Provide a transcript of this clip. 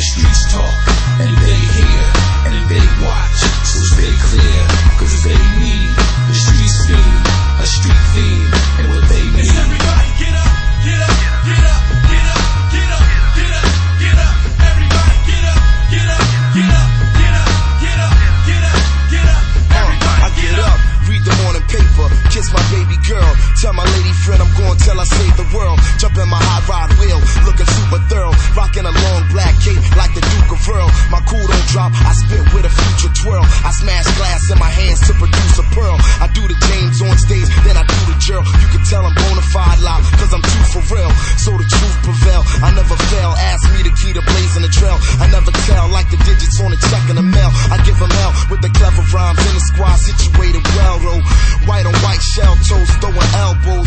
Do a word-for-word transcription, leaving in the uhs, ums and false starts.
streets talk, and they hear, and they watch. So stay clear, cause they need the streets theme, a street theme, and what they need. It's everybody get up, get up, get up, get up, get up, get up, get up. Everybody get up, get up, get up, get up, get up, get up, get up. Everybody I get up, read the morning paper, kiss my baby girl, tell my lady friend I'm going till I save the world. Jump in my hot rod wheel, looking super thorough, rocking a long black cape like the Duke of Earl. My cool don't drop, I spit with a future twirl. I smash glass in my hands to produce a pearl. I do the James on stage, then I do the Gerald. You can tell I'm bona fide loud, cause I'm too for real. So the truth prevail, I never fail. Ask me the key to blazing the trail. I never tell like the digits on a check in the mail. I give them hell with the clever rhymes in the squad situated well, though. White on white shell toes, throwing elbows.